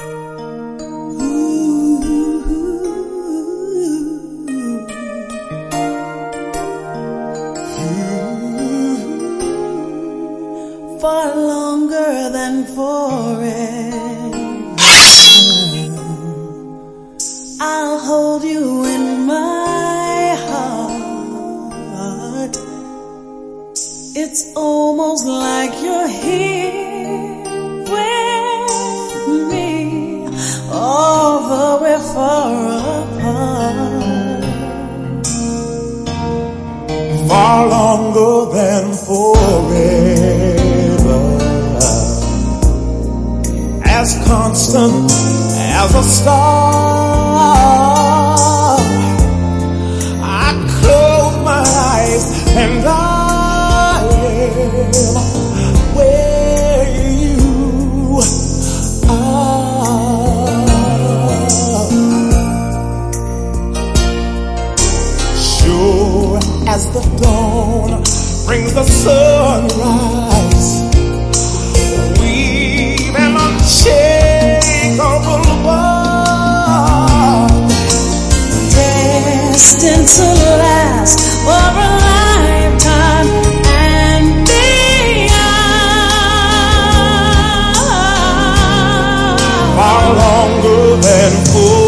Far longer than forever, I'll hold you in my heart. It's almost like you're here with me, although we're far apart. Far longer than forever, as constant as a star. I close my eyes and I am where you are. Sure as the dawn brings the sunrise, we've an unshakable bond, Destined to last for a lifetime and beyond. far longer than forever.